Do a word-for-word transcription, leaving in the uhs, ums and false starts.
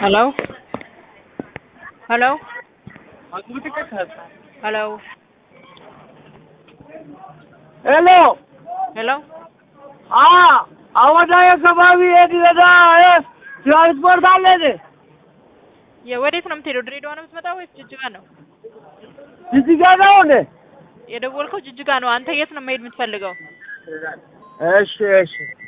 Hello? Hello? Hello? Hello. Hello? हाँ आवाज़ आया कब अभी ये दिया है ट्रांसपोर्ट डाले थे የወዴት ነው የምትሄደው? ድሬዳዋ ነው የምትመጣው ወይስ ጅጅጋ ነው? ጅጅጋ ነው እንዴ? የደወልከው ጅጅጋ ነው። አንተ የት ነው መሄድ የምትፈልገው? እሺ እሺ